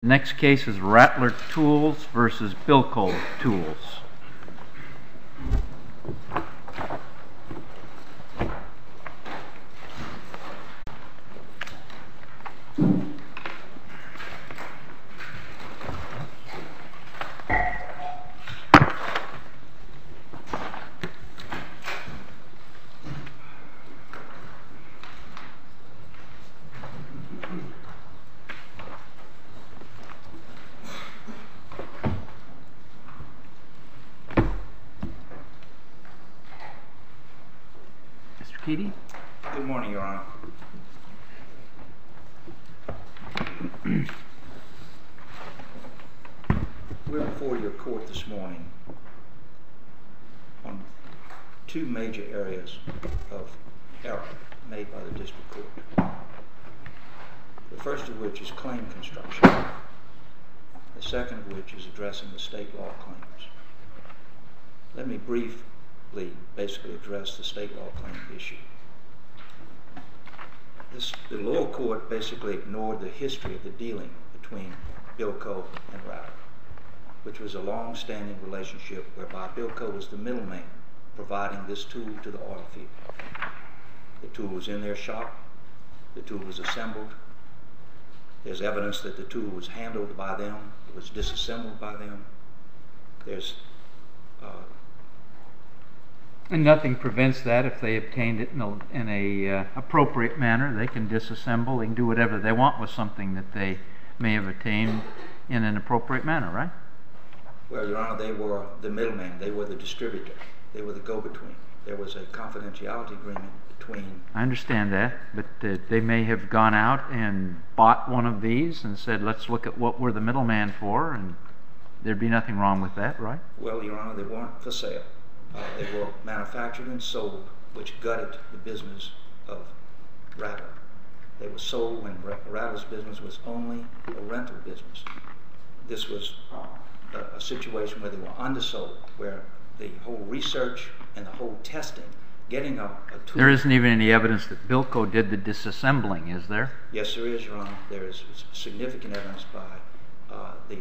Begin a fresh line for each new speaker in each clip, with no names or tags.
Next case is Rattler Tools versus Bilco Tools. Mr. Keating?
Good morning, Your Honor. We're before your court this morning on two major areas of error made by the district court. The first of which is claim construction. The second of which is addressing the state law claims. Let me briefly basically address the state law claim issue. The lower court basically ignored the history of the dealing between Bilco and Rattler, which was a long-standing relationship whereby Bilco was the middleman providing this tool to the oil field. The tool was in their shop. The tool was assembled. There's evidence that the tool was handled by them. It was disassembled by them.
And nothing prevents that. If they obtained it in a appropriate manner, they can disassemble. They can do whatever they want with something that they may have obtained in an appropriate manner, right?
Well, Your Honor, they were the middleman. They were the distributor. They were the go-between. There was a confidentiality agreement between...
I understand that, but they may have gone out and bought one of these and said, let's look at what we're the middleman for, and there'd be nothing wrong with that, right?
Well, Your Honor, they weren't for sale. They were manufactured and sold, which gutted the business of Rattler. They were sold when Rattler's business was only a rental business. This was a situation where they were undersold, where the whole research and the whole testing, getting a tool...
There isn't even any evidence that Bilco did the disassembling, is there?
Yes, there is, Your Honor. There is significant evidence by the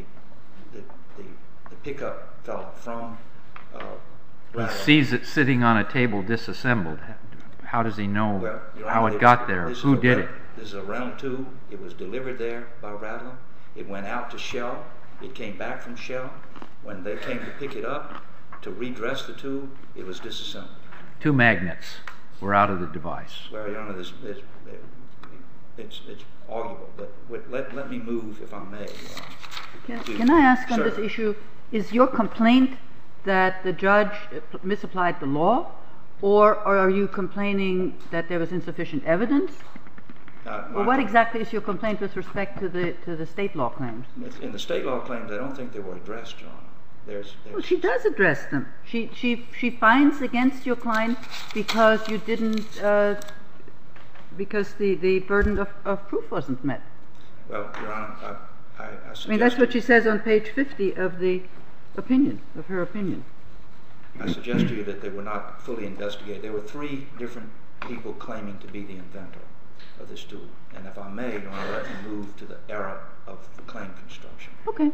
pickup fellow from
He
Rattler.
sees it sitting on a table disassembled. How does he know how it got there? Who did it?
This is a rental tool. It was delivered there by Rattler. It went out to Shell. It came back from Shell. When they came to pick it up to redress the tool, it was disassembled.
Two magnets were out of the device.
Well, Your Honor, it's arguable, but let me move, if I may.
Can I ask on
Sure.
this issue, is your complaint that the judge misapplied the law, or are you complaining that there was insufficient evidence? Or what exactly is your complaint with respect to the state law claims?
In the state law claims, I don't think they were addressed, Your Honor.
Well, she does address them. She finds against your client because you didn't, because the burden of proof wasn't met.
Well, Your Honor, I suggest...
I mean, that's what she says on page 50 of the opinion, of her opinion.
I suggest to you that they were not fully investigated. There were three different people claiming to be the inventor of this tool. And if I may, Your Honor, let me move to the era of the claim construction.
Okay.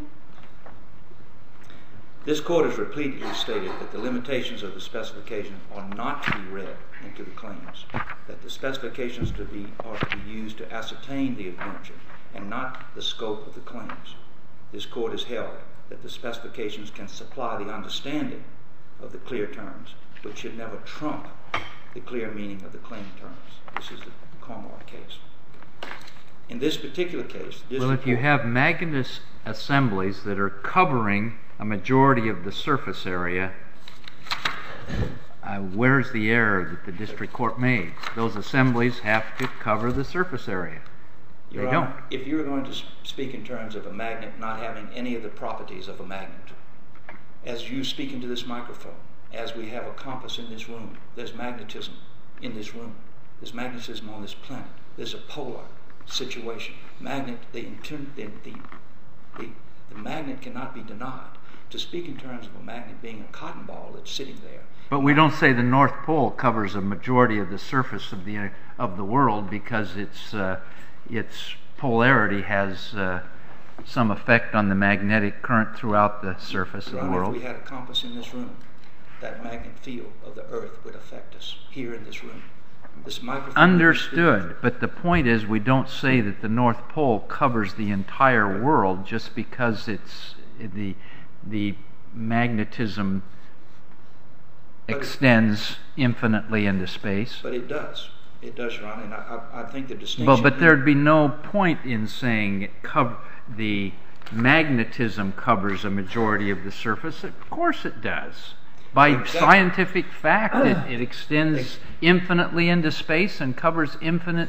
This court has repeatedly stated that the limitations of the specification are not to be read into the claims, that the specifications are to be used to ascertain the invention and not the scope of the claims. This court has held that the specifications can supply the understanding of the clear terms, but should never trump the clear meaning of the claim terms. This is the Comar case. In this particular case...
Well, if you have magnet assemblies that are covering a majority of the surface area, where's the error that the district court made? Those assemblies have to cover the surface area. They
Your
don't.
Honor, if you're going to speak in terms of a magnet not having any of the properties of a magnet, as you speak into this microphone, as we have a compass in this room, there's magnetism in this room. There's magnetism on this planet. There's a polar situation. The magnet cannot be denied. To speak in terms of a magnet being a cotton ball that's sitting there.
But we don't say the North Pole covers a majority of the surface of the world because its polarity has some effect on the magnetic current throughout the surface of the world.
If we had a compass in this room, that magnetic field of the Earth would affect us here in this room. This microphone.
Understood, but the point is we don't say that the North Pole covers the entire world just because it's the magnetism extends infinitely into space.
But it does. It does, Ron, and I think the distinction...
But there'd be no point in saying the magnetism covers a majority of the surface. Of course it does. By scientific fact, it extends infinitely into space and covers infinite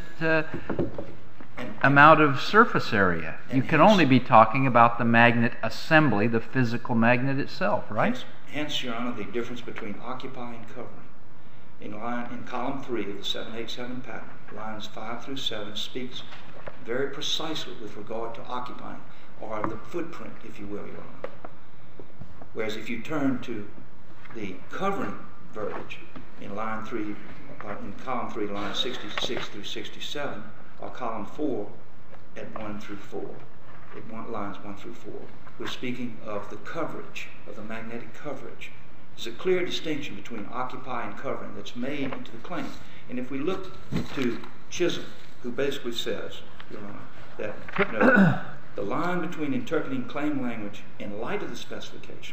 amount of surface area. You can only be talking about the magnet assembly, the physical magnet itself, right?
Hence, Your Honor, the difference between occupy and covering. In column 3 of the 787 patent, lines 5 through 7 speaks very precisely with regard to occupying, or the footprint, if you will, Your Honor. Whereas if you turn to the covering verbiage in line 3, in column 3, lines 66 through 67, or column 4 at 1 through 4, lines 1 through 4, we're speaking of the coverage, of the magnetic coverage. There's a clear distinction between occupy and covering that's made into the claim. And if we look to Chisholm, who basically says, Your Honor, that the line between interpreting claim language in light of the specification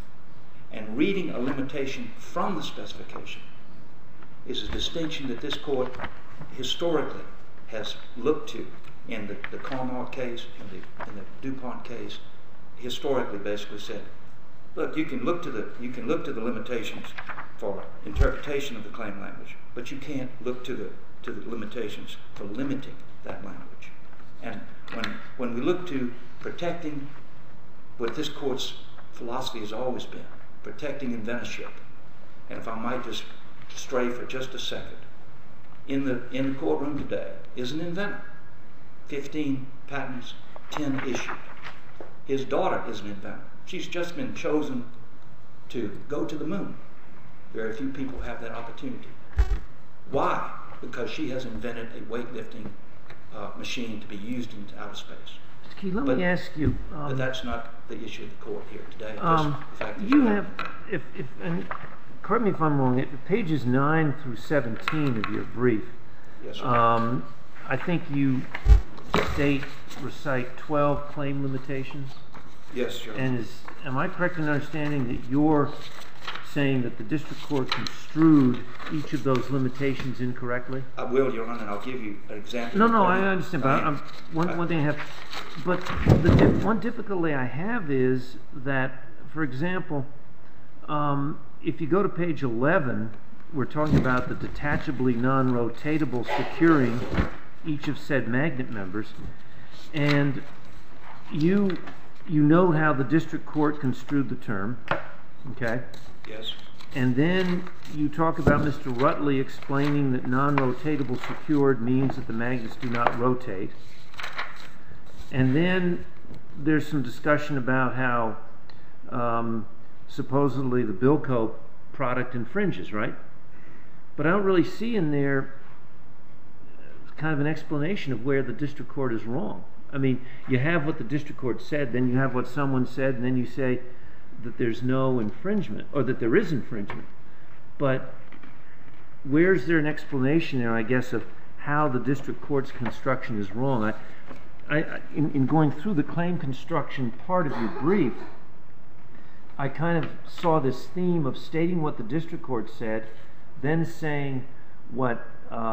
and reading a limitation from the specification is a distinction that this court historically has looked to in the Carmart case, in the DuPont case. Historically, basically said, look, you can look to the limitations for interpretation of the claim language, but you can't look to the limitations for limiting that language. And when we look to protecting what this court's philosophy has always been, protecting inventorship, and if I might just stray for just a second, in the courtroom today is an inventor. 15 patents, 10 issued. His daughter is an inventor. She's just been chosen to go to the moon. Very few people have that opportunity. Why? Because she has invented a weightlifting machine to be used in outer space.
Let me ask you.
But that's not the issue of the court here today.
You have, and correct me if I'm wrong, pages 9 through 17 of your brief.
Yes, sir.
I think you recite 12 claim limitations.
Yes, sir.
And am I correct in understanding that you're saying that the district court construed each of those limitations incorrectly?
I will, Your Honor, and I'll give you an example.
No, I understand. But one thing I have, but one difficulty I have is that, for example, if you go to page 11, we're talking about the detachably non-rotatable securing each of said magnet members, and you note how the district court construed the term, okay?
Yes.
And then you talk about Mr. Rutley explaining that non-rotatable secured means that the magnets do not rotate. And then there's some discussion about how supposedly the Bilco product infringes, right? But I don't really see in there kind of an explanation of where the district court is wrong. I mean, you have what the district court said, then you have what someone said, and then you say that there's no infringement, or that there is infringement. But where's there an explanation there, I guess, of how the district court's construction is wrong? In going through the claim construction part of your brief, I kind of saw this theme of stating what the district court said, then saying what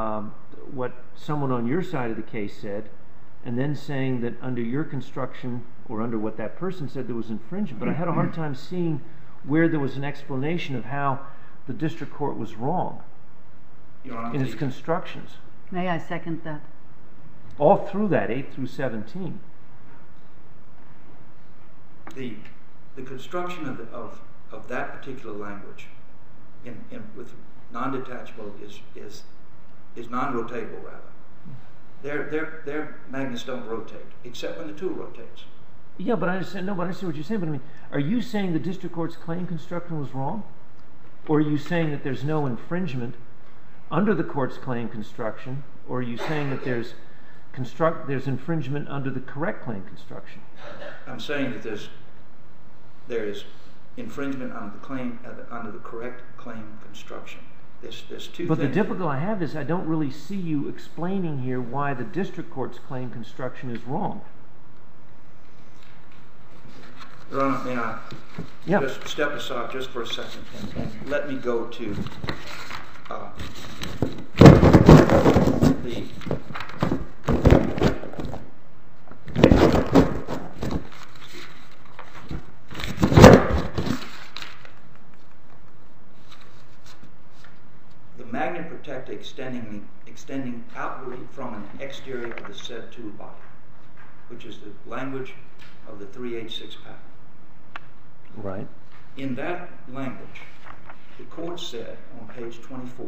someone on your side of the case said, and then saying that under your construction, or under what that person said, there was infringement. But I had a hard time seeing where there was an explanation of how the district court was wrong in its constructions.
May I second that?
All through that, 8 through 17.
The construction of that particular language with non-detachable is non-rotatable, rather. Their magnets don't rotate, except when the tool rotates.
Yeah, but I understand what you're saying. But I mean, are you saying the district court's claim construction was wrong? Or are you saying that there's no infringement under the court's claim construction? Or are you saying that there's there's infringement under the correct claim construction.
I'm saying that there is infringement under the correct claim construction. There's two things.
But the difficulty I have is I don't really see you explaining here why the district court's claim construction is wrong.
Your Honor, may I just step aside just for a second and let me go to the magnet protector extending outwardly from an exterior of the said tool body, which is the language of the 386 patent.
Right.
In that language, the court said on page 24,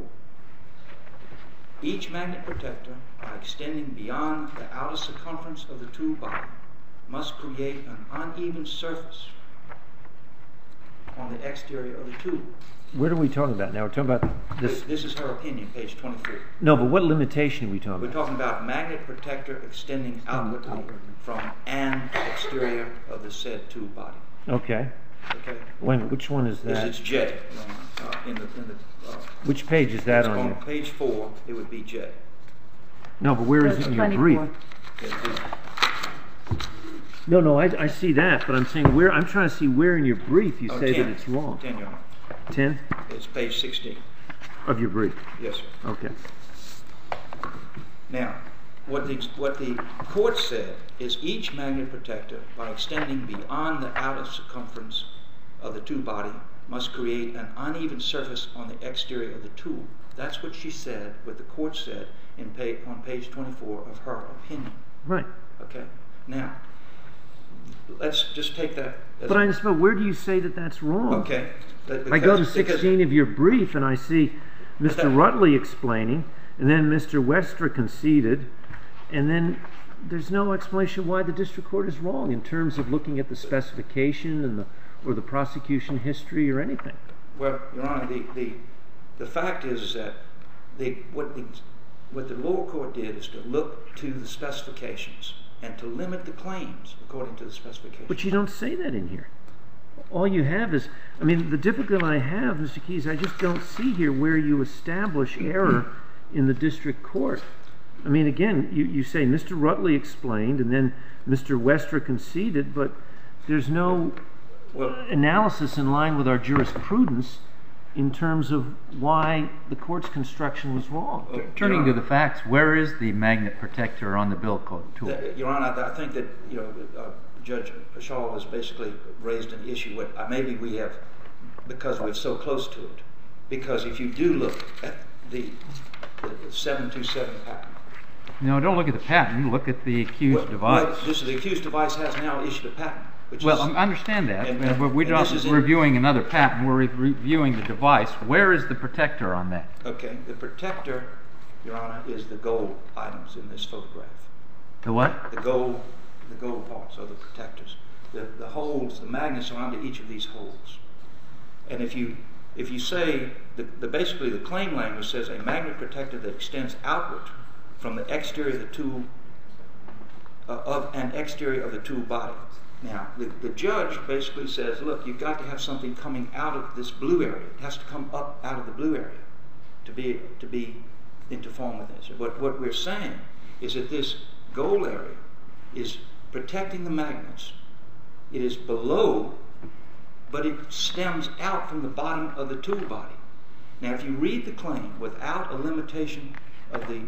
each magnet protector, by extending beyond the outer circumference of the tool body, must create an uneven surface on the exterior of the tool.
What are we talking about now? We're talking about this.
This is her opinion, page 24.
No, but what limitation are we talking about?
We're talking about magnet protector extending outwardly from an exterior of the said tool body.
Okay.
Okay.
Which one is that?
It's J.
Which page is that on?
On page 4, it would be J.
No, but where is it in your brief? No, I see that, but I'm saying where. I'm trying to see where in your brief you say
10.
that it's wrong.
10, Your Honor.
10
It's page 16.
of your brief.
Yes, sir.
Okay.
Now, what the court said is each magnet protector, by extending beyond the outer circumference of the tool body, must create an uneven surface on the exterior of the tool. That's what she said, what the court said on page 24 of her opinion.
Right.
Okay. Now, let's just take that.
But where do you say that that's wrong?
Okay.
I go to 16 of your brief and I see Mr. Rutley explaining, and then Mr. Westra conceded, and then there's no explanation why the district court is wrong in terms of looking at the specification and or the prosecution history or anything.
Well, Your Honor, the fact is that what the lower court did is to look to the specifications and to limit the claims according to the specifications.
But you don't say that in here. All you have is, the difficulty I have, Mr. Keyes, I just don't see here where you establish error in the district court. Again, you say Mr. Rutley explained and then Mr. Westra conceded, but there's no analysis in line with our jurisprudence in terms of why the court's construction was wrong.
Turning to the facts, where is the magnet protector on the bill code tool?
Your Honor, I think that Judge Shaw has basically raised an issue with maybe we have, because we're so close to it. Because if you do look at the 727 patent.
No, don't look at the patent. Look at the accused device.
The accused device has now issued a patent.
I understand that, but we're not reviewing another patent. We're reviewing the device. Where is the protector on that?
Okay, the protector, Your Honor, is the gold items in this photograph.
The what?
The gold parts are the protectors. The holes, the magnets are under each of these holes. And if you say basically the claim language says a magnet protector that extends outward from the exterior of the tool of an exterior of the tool body. Now, the judge basically says, look, you've got to have something coming out of this blue area. It has to come up out of the blue area to be into form with this. But what we're saying is that this gold area is protecting the magnets. It is below, but it stems out from the bottom of the tool body. Now, if you read the claim without a limitation of the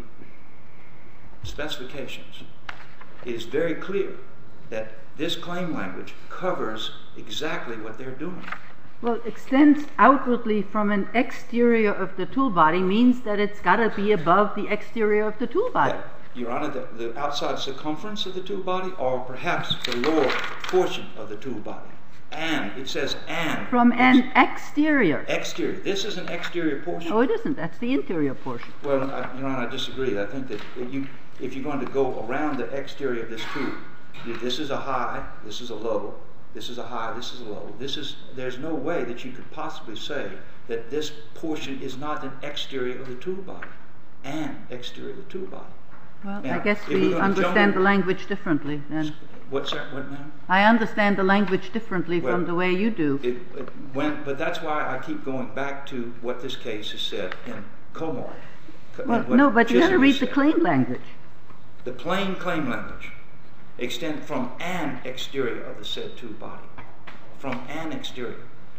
specifications, it is very clear that this claim language covers exactly what they're doing.
Well, extends outwardly from an exterior of the tool body means that it's got to be above the exterior of the tool body.
Your Honor, the outside circumference of the tool body, or perhaps the lower portion of the tool body. And, it says and.
From an exterior.
Exterior. This is an exterior portion.
No, it isn't. That's the interior portion.
Well, Your Honor, I disagree. I think that if you're going to go around the exterior of this tool, this is a high, this is a low, this is a high, this is a low. There's no way that you could possibly say that this portion is not an exterior of the tool body. An exterior of the tool body.
Well,
Now,
I guess
if we're
we
gonna
understand
jump
the language differently then.
What's that? What now?
I understand the language differently
Well,
from the way you do.
But that's why I keep going back to what this case has said in Comart.
Well, no, but you got to read the claim language.
The plain claim language extend from an exterior of the said tool body. From an exterior.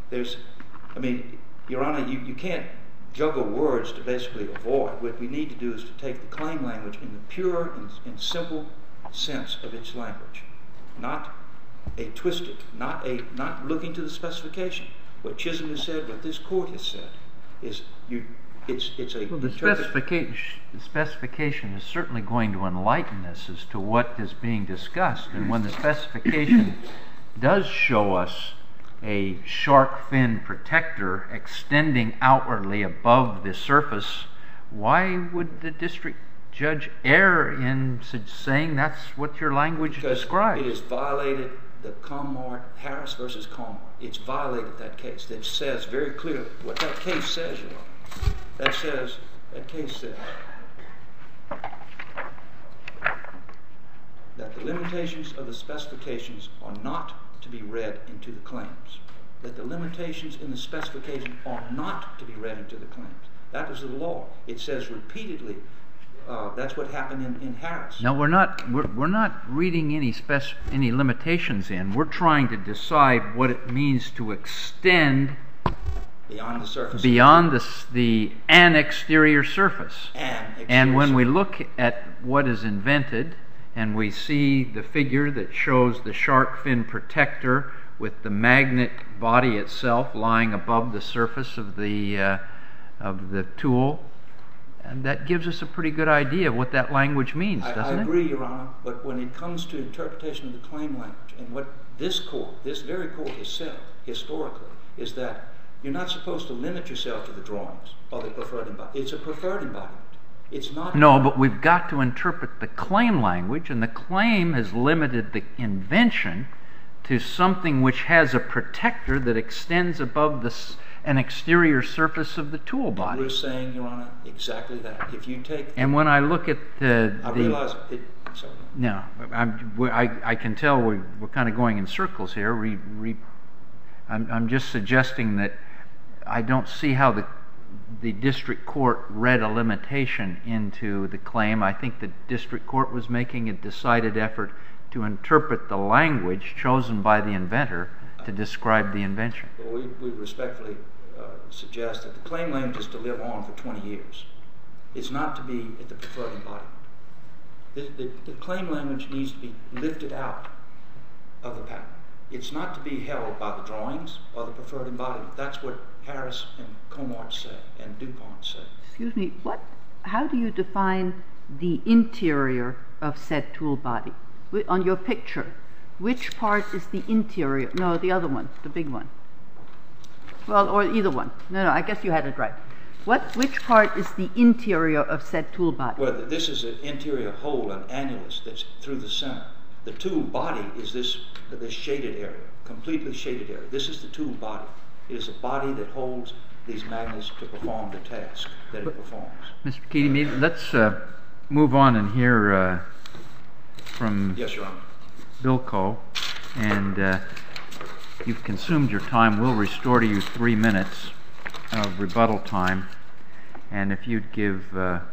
Your Honor, you can't juggle words to basically avoid. What we need to do is to take the claim language in the pure and simple sense of its language. Not a twisted, not looking to the specification. What Chisholm has said, what this court has said, is it's a...
Well, the specification is certainly going to enlighten us as to what is being discussed. And when the specification does show us a shark fin protector extending outwardly above the surface, why would the district judge err in saying that's what your language describes?
Because it has violated the Comart, Harris versus Comart. It's violated that case. That says very clearly what that case says, Your Honor. That case says that the limitations of the specifications are not to be read into the claims. That the limitations in the specification are not to be read into the claims. That is the law. It says repeatedly. That's what happened in Harris.
No, we're not reading any limitations in. We're trying to decide what it means to extend
beyond the surface.
Beyond an exterior surface. And when
surface.
we look at what is invented, and we see the figure that shows the shark fin protector with the magnet body itself lying above the surface of the tool, and that gives us a pretty good idea of what that language means, doesn't it?
I agree, Your Honor, but when it comes to interpretation of the claim language, and what this very court has said historically, is that you're not supposed to limit yourself to the drawings or the preferred embodiment. It's a preferred embodiment. It's not...
No, but we've got to interpret the claim language, and the claim has limited the invention to something which has a protector that extends above an exterior surface of the tool body.
We're saying, Your Honor, exactly that. If you take...
And when I look at
I realize it... Sorry.
No, I can tell we're kind of going in circles here. I'm just suggesting that I don't see how the district court read a limitation into the claim. I think the district court was making a decided effort to interpret the language chosen by the inventor to describe the invention.
Well, we respectfully suggest that the claim language is to live on for 20 years. It's not to be at the preferred embodiment. The claim language needs to be lifted out of the patent. It's not to be held by the drawings or the preferred embodiment. That's what Harris and Comart say and DuPont say.
Excuse me, how do you define the interior of said tool body? On your picture, which part is the interior? No, the other one, the big one. Well, or either one. No, I guess you had it right. Which part is the interior of said tool body?
Well, this is an interior hole, an annulus that's through the center. The tool body is this shaded area, completely shaded area. This is the tool body. It is a body that holds these magnets to perform the task that it performs.
Mr. Keating, let's move on and hear from
Yes, Your Honor.
Bilko. And you've consumed your time. We'll restore to you 3 minutes of rebuttal time. And if you'd give Mr.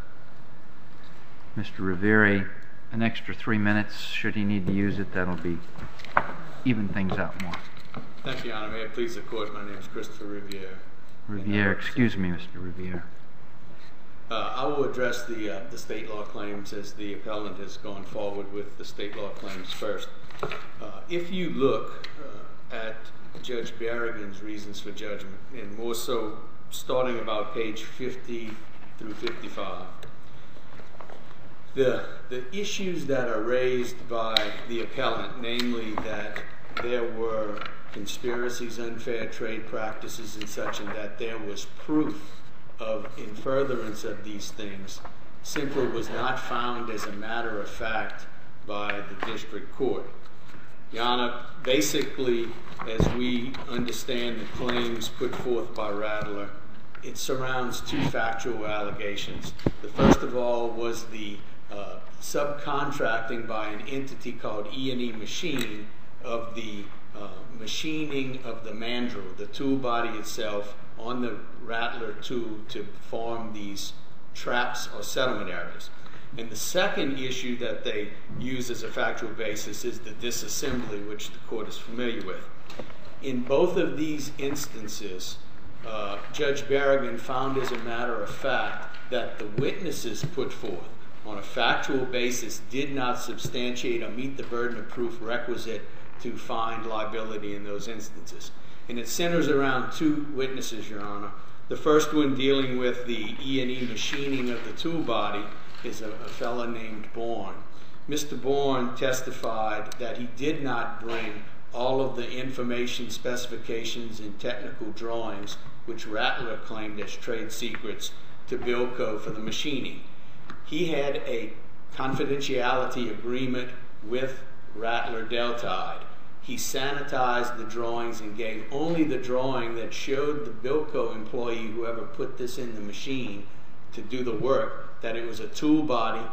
Riviere an extra 3 minutes, should he need to use it, that'll even things out more.
Thank you, Your Honor. May it please the Court, my name is Christopher Riviere.
Excuse me, Mr. Riviere.
I will address the state law claims as the appellant has gone forward with the state law claims first. If you look at Judge Berrigan's reasons for judgment, and more so starting about page 50 through 55, the issues that are raised by the appellant, namely that there were conspiracies, unfair trade practices and such, and that there was proof in furtherance of these things, simply was not found as a matter of fact by the district court. Your Honor, basically, as we understand the claims put forth by Rattler, it surrounds two factual allegations. The first of all was the subcontracting by an entity called E&E Machine of the machining of the mandrel, the tool body itself, on the Rattler tool to form these traps or settlement areas. And the second issue that they use as a factual basis is the disassembly, which the court is familiar with. In both of these instances, Judge Berrigan found as a matter of fact that the witnesses put forth on a factual basis did not substantiate or meet the burden of proof requisite to find liability in those instances. And it centers around two witnesses, Your Honor. The first one, dealing with the E&E machining of the tool body, is a fellow named Bourne. Mr. Bourne testified that he did not bring all of the information, specifications, and technical drawings which Rattler claimed as trade secrets to Bilco for the machining. He had a confidentiality agreement with Rattler Deltide. He sanitized the drawings and gave only the drawing that showed the Bilco employee, whoever put this in the machine to do the work, that it was a tool body,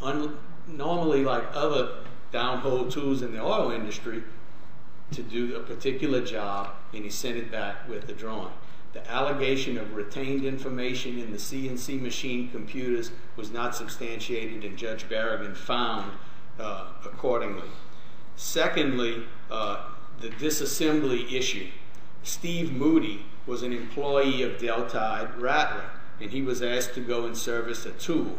normally like other downhole tools in the oil industry, to do a particular job, and he sent it back with the drawing. The allegation of retained information in the CNC machine computers was not substantiated, and Judge Berrigan found accordingly. Secondly, the disassembly issue. Steve Moody was an employee of Deltide Rattler, and he was asked to go and service a tool.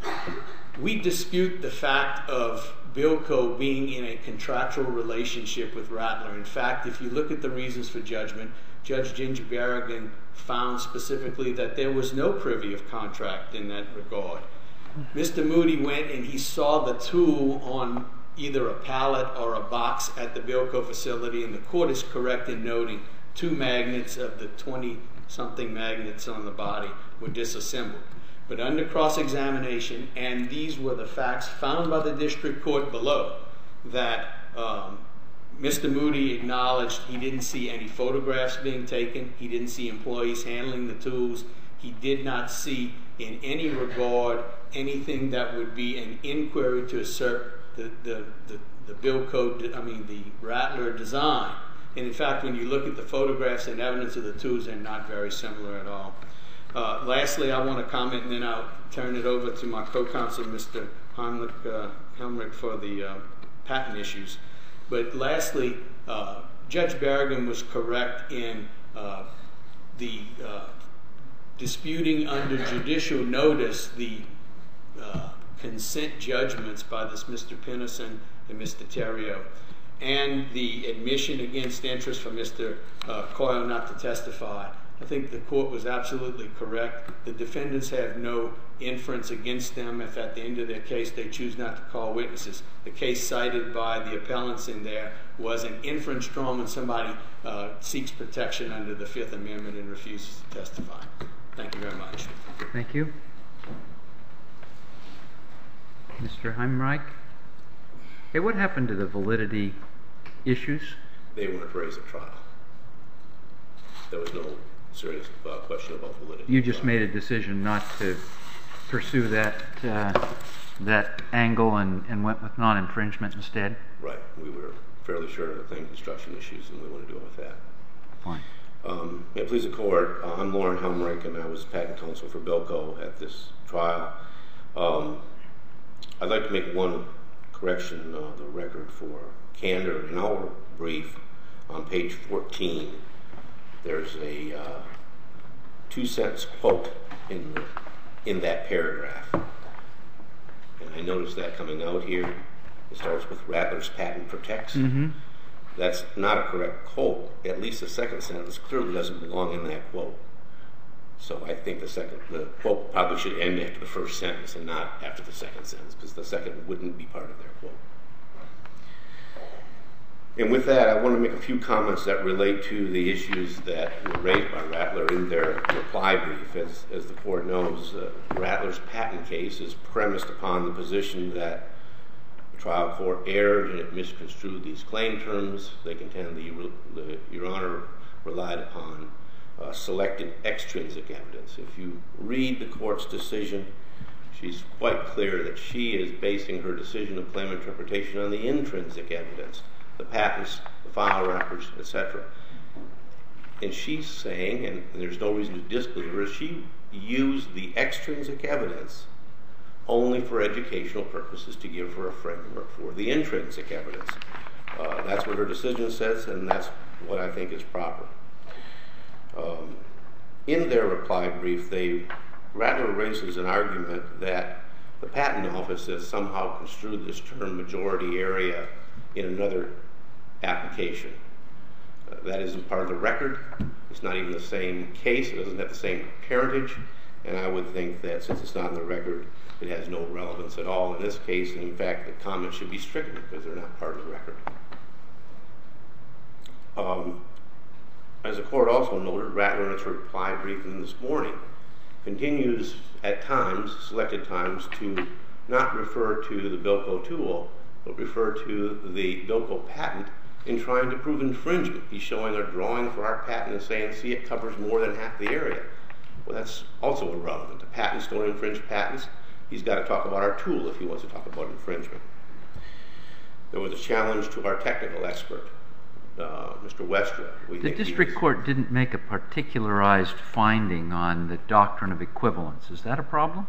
We dispute the fact of Bilco being in a contractual relationship with Rattler. In fact, if you look at the reasons for judgment, Judge Ginger Berrigan found specifically that there was no privy of contract in that regard. Mr. Moody went and he saw the tool on either a pallet or a box at the Bilco facility, and the court is correct in noting 2 magnets of the 20-something magnets on the body were disassembled. But under cross-examination, and these were the facts found by the district court below, that Mr. Moody acknowledged he didn't see any photographs being taken, he didn't see employees handling the tools, he did not see in any regard anything that would be an inquiry to assert the Bilco, the Rattler design. And in fact, when you look at the photographs and evidence of the tools, they're not very similar at all. Lastly, I want to comment, and then I'll turn it over to my co-counsel, Mr. Helmrich, for the patent issues. But lastly, Judge Berrigan was correct in the disputing under judicial notice the consent judgments by this Mr. Pinnison and Mr. Theriault, and the admission against interest for Mr. Coyle not to testify. I think the court was absolutely correct. The defendants have no inference against them if at the end of their case they choose not to call witnesses. The case cited by the appellants in there was an inference drawn when somebody seeks protection under the Fifth Amendment and refuses to testify. Thank you very much.
Thank you. Mr. Heimreich? Hey, what happened to the validity issues?
They weren't raised at trial. There was no serious question about validity.
You just made a decision not to pursue that angle and went with non-infringement instead?
Right. We were fairly sure of the claim construction issues, and we wanted to go with that.
Fine.
May it please the court, I'm Lauren Helmrich, and I was patent counsel for Bilco at this trial. I'd like to make one correction of the record for candor. In our brief, on page 14, there's a 2-sentence quote in that paragraph. And I noticed that coming out here. It starts with Rattler's patent protects. Mm-hmm. That's not a correct quote. At least the second sentence clearly doesn't belong in that quote. So I think the quote probably should end after the first sentence and not after the second sentence, because the second wouldn't be part of their quote. And with that, I want to make a few comments that relate to the issues that were raised by Rattler in their reply brief. As the court knows, Rattler's patent case is premised upon the position that the trial court erred and it misconstrued these claim terms. They contend that Your Honor relied upon selected extrinsic evidence. If you read the court's decision, she's quite clear that she is basing her decision of claim interpretation on the intrinsic evidence, the patents, the file records, etc. And she's saying, and there's no reason to disbelieve her, she used the extrinsic evidence only for educational purposes to give her a framework for the intrinsic evidence. That's what her decision says, and that's what I think is proper. In their reply brief, Rattler raises an argument that the Patent Office has somehow construed this term majority area in another application. That isn't part of the record. It's not even the same case. It doesn't have the same parentage. And I would think that since it's not in the record, it has no relevance at all in this case. And in fact, the comments should be stricken because they're not part of the record. As the court also noted, Rattler in its reply briefing this morning continues at times, selected times, to not refer to the Bilko tool, but refer to the Bilko patent in trying to prove infringement. He's showing a drawing for our patent and saying, see, it covers more than half the area. Well, that's also irrelevant. The patents don't infringe patents. He's got to talk about our tool if he wants to talk about infringement. There was a challenge to our technical expert, Mr. Westra.
The district court didn't make a particularized finding on the doctrine of equivalence. Is that a problem?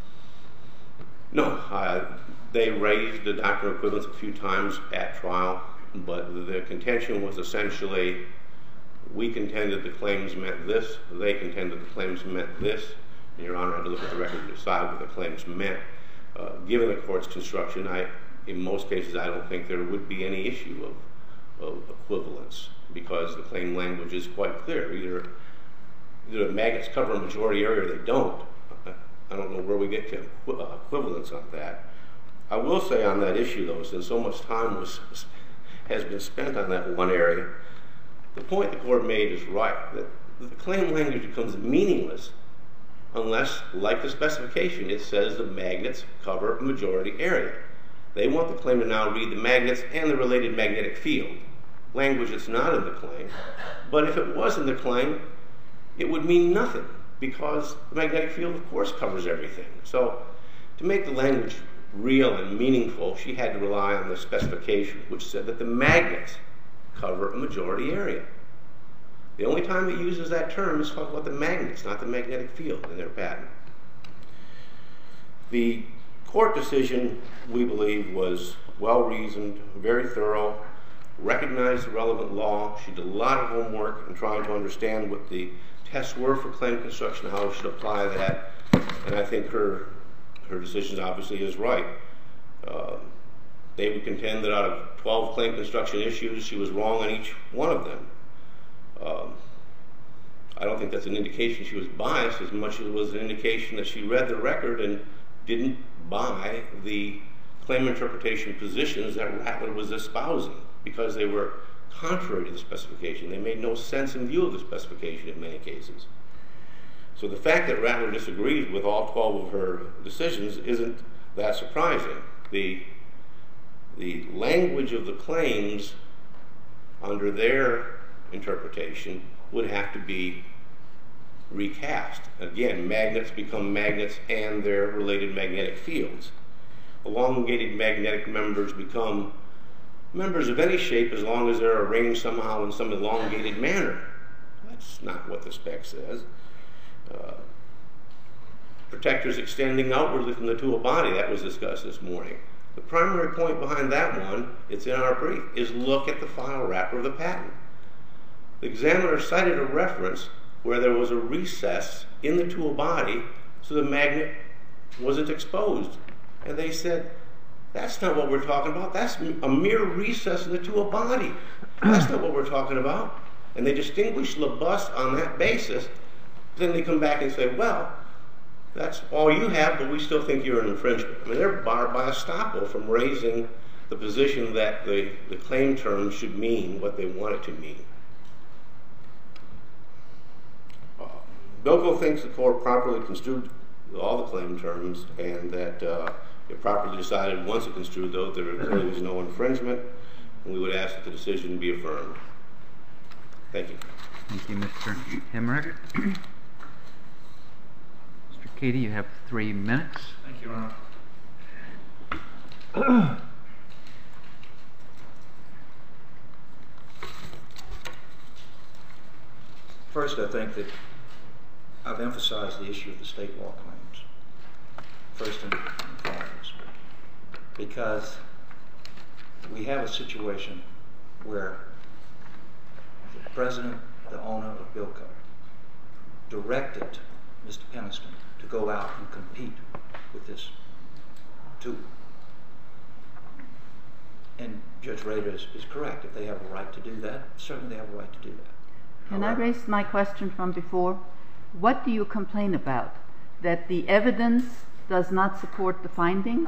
No. They raised the doctrine of equivalence a few times at trial, but the contention was essentially, we contended the claims meant this, they contended the claims meant this, and Your Honor had to look at the record to decide what the claims meant. Given the court's construction, in most cases I don't think there would be any issue of equivalence, because the claim language is quite clear. Either the magnets cover a majority area or they don't. I don't know where we get to equivalence on that. I will say on that issue, though, since so much time has been spent on that one area, the point the court made is right, that the claim language becomes meaningless unless, like the specification, it says the magnets cover a majority area. They want the claim to now read the magnets and the related magnetic field, language that's not in the claim. But if it was in the claim, it would mean nothing, because the magnetic field, of course, covers everything. So to make the language real and meaningful, she had to rely on the specification, which said that the magnets cover a majority area. The only time it uses that term is talking about the magnets, not the magnetic field in their patent. The court decision, we believe, was well-reasoned, very thorough, recognized the relevant law. She did a lot of homework in trying to understand what the tests were for claim construction, how we should apply that, and I think her decision obviously is right. They would contend that out of 12 claim construction issues, she was wrong on each one of them. I don't think that's an indication she was biased as much as it was an indication that she read the record and didn't buy the claim interpretation positions that Rattler was espousing, because they were contrary to the specification. They made no sense in view of the specification in many cases. So the fact that Rattler disagreed with all 12 of her decisions isn't that surprising. The language of the claims under their interpretation would have to be recast. Again, magnets become magnets and their related magnetic fields. Elongated magnetic members become members of any shape as long as they're arranged somehow in some elongated manner. That's not what the spec says. Protectors extending outwardly from the tool body, that was discussed this morning. The primary point behind that one, it's in our brief, is look at the file wrapper of the patent. The examiner cited a reference where there was a recess in the tool body so the magnet wasn't exposed. And they said, that's not what we're talking about. That's a mere recess in the tool body. That's not what we're talking about. And they distinguished Labus on that basis. Then they come back and say, well, that's all you have, but we still think you're an infringement. I mean, they're barred by estoppel from raising the position that the claim term should mean what they want it to mean. Bilko thinks the court properly construed all the claim terms, and that it properly decided once it construed those there clearly was no infringement, and we would ask that the decision be affirmed. Thank you.
Thank you, Mr. Hemrick. Mr. Cady, you have 3 minutes.
Thank you, Your Honor. First, I think that I've emphasized the issue of the state law claims, first and foremost, because we have a situation where the president, the owner of Bilco, directed Mr. Peniston to go out and compete with this tool. And Judge Rader is correct. If they have a right to do that, certainly they have a right to do that.
Can I raise my question from before? What do you complain about? That the evidence does not support the finding,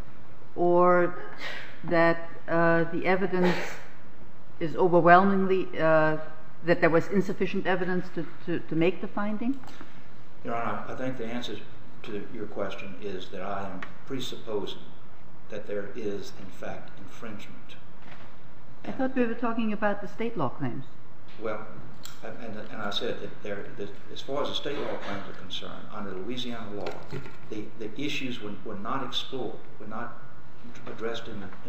or that the evidence is overwhelmingly, that there was insufficient evidence to make the finding?
Your Honor, I think the answer to your question is that I am presupposing that there is, in fact, infringement.
I thought we were talking about the state law claims.
Well, and I said that as far as the state law claims are concerned, under Louisiana law, the issues were not explored, were not addressed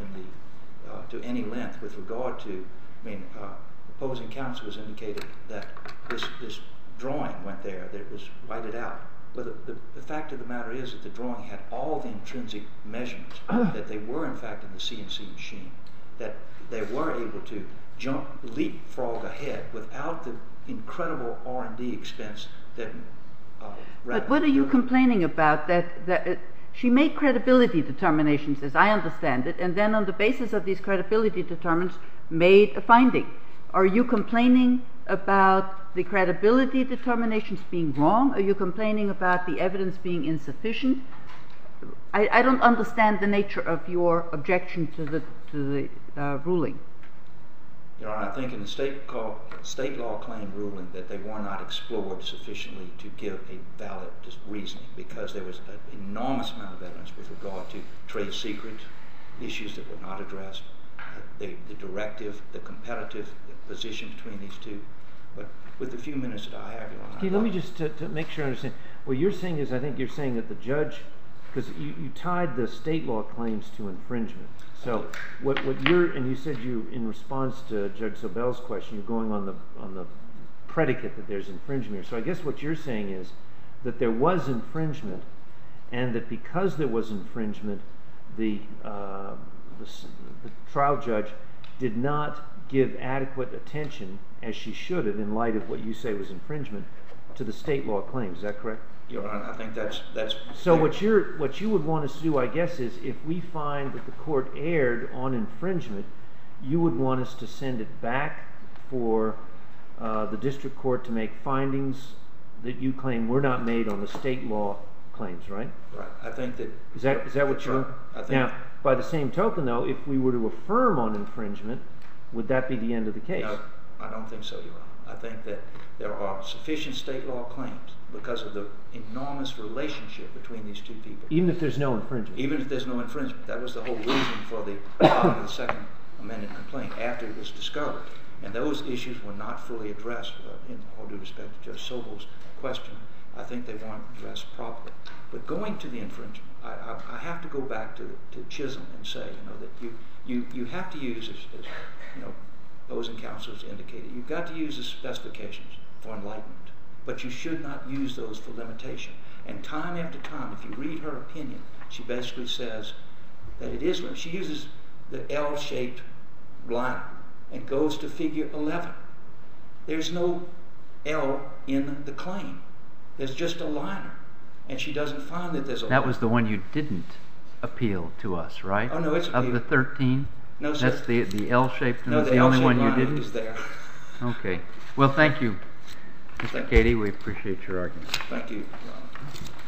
to any length with regard to, opposing counsel has indicated that this drawing went there, that it was whited out. But the fact of the matter is that the drawing had all the intrinsic measurements, that they were in fact in the CNC machine, that they were able to leapfrog ahead without the incredible R&D expense that...
But what are you complaining about? That she made credibility determinations, as I understand it, and then on the basis of these credibility determinations made a finding. Are you complaining about the credibility determinations being wrong? Are you complaining about the evidence being insufficient? I don't understand the nature of your objection to the ruling.
Your Honor, I think in the state law claim ruling that they were not explored sufficiently to give a valid reasoning, because there was an enormous amount of evidence with regard to trade secret issues that were not addressed, the directive, the competitive position between these two. But with the few minutes that I have, Your Honor...
Okay, let me just to make sure I understand. What you're saying is, I think you're saying that the judge, because you tied the state law claims to infringement. So what you're, and you said you, in response to Judge Sobel's question, you're going on the predicate that there's infringement. So I guess what you're saying is that there was infringement, and that because there was infringement, the trial judge did not give adequate attention, as she should have, in light of what you say was infringement, to the state law claims. Is that correct?
Your Honor, I think that's
so clear. What you would want us to do, I guess, is if we find that the court erred on infringement, you would want us to send it back for the district court to make findings that you claim were not made on the state law claims, right?
Right. I think that...
Is that what you're...
Right.
Now, by the same token, though, if we were to affirm on infringement, would that be the end of the case?
No, I don't think so, Your Honor. I think that there are sufficient state law claims because of the enormous relationship between these two people.
Even if there's no infringement?
Even if there's no infringement. That was the whole reason for the filing of the second amended complaint after it was discovered. And those issues were not fully addressed. In all due respect to Judge Sobel's question, I think they weren't addressed properly. But going to the infringement, I have to go back to Chisholm and say, that you have to use, as opposing counsels indicated, you've got to use the specifications for enlightenment, but you should not use those for limitation. And time after time, if you read her opinion, she basically says that it is, she uses the L-shaped liner and goes to figure 11. There's no L in the claim. There's just a liner. And she doesn't find that there's a liner.
That was the one you didn't appeal to us, right?
Oh, no, it's appealed.
Of the 13?
No, sir.
That's the L-shaped one?
No,
Was the only one you
L-shaped
didn't?
line is there.
Okay. Well, thank you, Mr. Cady. We appreciate your argument.
Thank you, Your Honor.